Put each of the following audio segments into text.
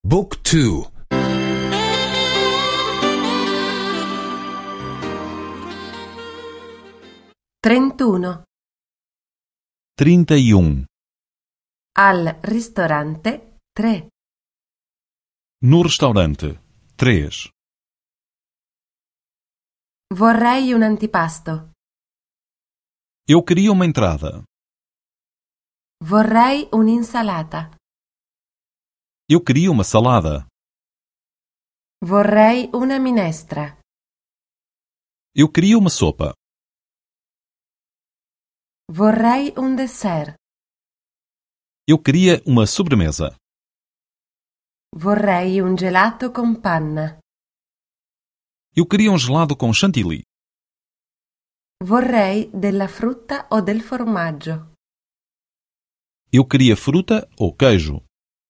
Book 2. 31. 31. Al ristorante 3. No restaurante 3. Vorrei un antipasto. Eu queria uma entrada. Vorrei un'insalata. Eu queria uma salada. Vorrei una minestra. Eu queria uma sopa. Vorrei un dessert. Eu queria uma sobremesa. Vorrei un gelato con panna. Eu queria um gelado com chantilly. Vorrei della frutta o del formaggio. Eu queria fruta ou queijo.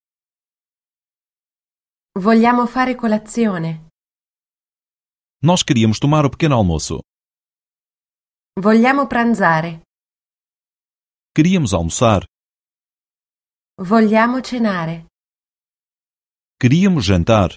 Vogliamo fare colazione. Nós queríamos tomar o pequeno almoço. Vogliamo pranzare. Queríamos almoçar. Vogliamo cenare. Queríamos jantar.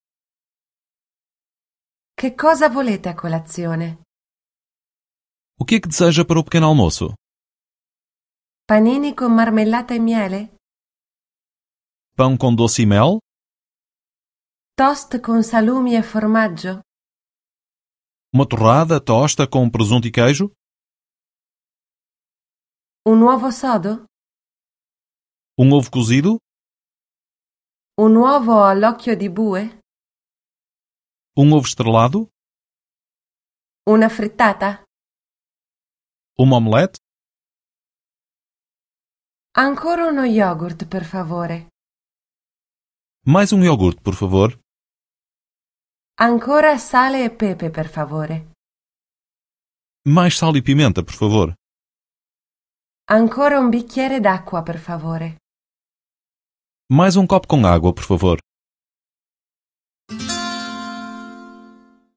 Che cosa volete a colazione? O que é que deseja para o pequeno almoço? Panini con marmellata e miele? Pão com doce e mel? Toast con salumi e formaggio? Uma torrada, tosta com presunto e queijo? Un uovo sodo? Um ovo cozido? Un uovo all'occhio di bue? Um ovo estrelado? Una frittata? Uma omelete? Ancora uno yogurt, per favore. Mais um iogurte, por favor. Ancora sale e pepe, per favore. Mais sal e pimenta, por favor. Ancora un bicchiere d'acqua, per favore. Mais um copo com água, por favor.